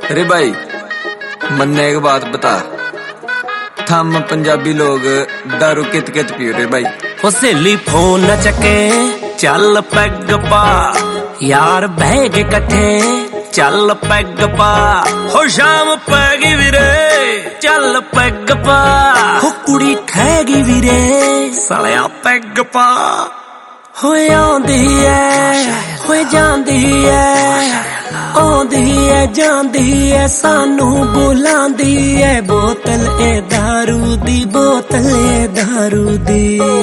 अरे भाई मन्ने एक बात बता, थम पंजाबी लोग दारू कित कित पियो रे भाई? हो सहेली फोन न चके चल पैग पा, यार बह के कट्ठे चल पैग पा। हो शाम पैगी वीरे चल पैग पा, हो कुड़ी ठहगी वीरे सालिया पैग पा। हो आंदी है हो जांदी है, आंदी है जांदी है सानू बुलांदी है। बोतल ए दारू दी, बोतल ए दारू दी।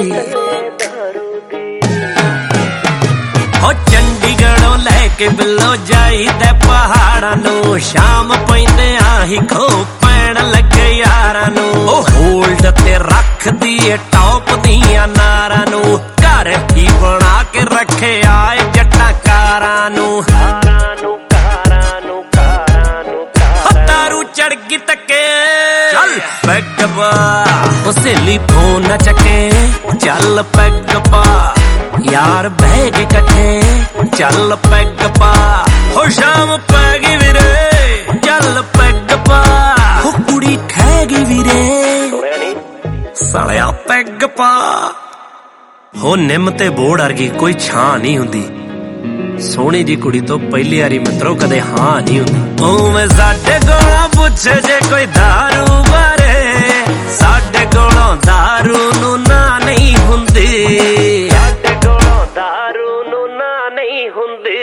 हो चंडीगढ़ों लैके बिलो जाईदा पहाड़ां नू, शाम पैंदे आही खो पैण लगे यारां नू। ओ होल्ड ते रख दिए टॉप दियां नारां नू, घर ही बना के रखे आए जट्टां कारां नू। दारू चढ़गी तके चल पैग पा, ओ सहेली फोन न चके चल पैग पा, यार बह के कट्ठे चल पैग पा। हो शाम पैगी वीरे चल पैग पा, हो कुड़ी ठहगी वीरे सालिया पैग पा। हो निम ते बोड़ अर्गी कोई छां नहीं हुंदी, सोहनी जी कुड़ी तो पहली वारी मित्रों कदे हां नहीं हुंदी। उवें साडे कोलों पुछे जे कोई दारू बारे, साडे कोलों दारू नू ना नहीं हुंदी, साडे कोलों दारू नू ना नहीं हुंदी।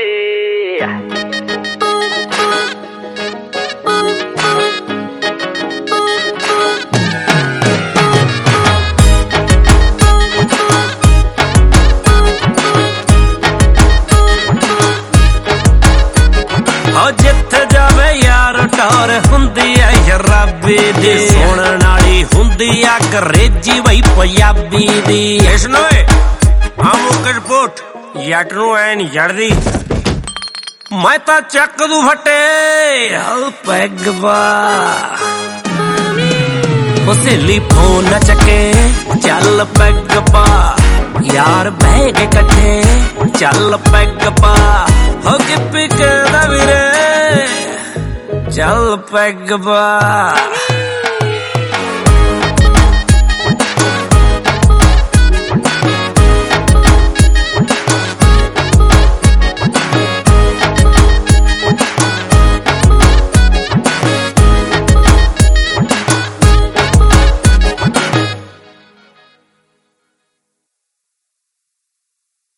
जिथे जावे यार टौर हुंदी है शराबी दी, सुनन वाली हुंदी आ अंग्रेजी वही पंजाबी दी। इसनोए हम कजपोट जट नू ऐ नहीं जड़दी, मैं तां चक दू फटे पैग पा। ओ सहेली फोन न चके चल पैग पा, यार बह के कट्ठे चल पैग पा। हो गिप्पी कहदा वीरे चल पैग पा।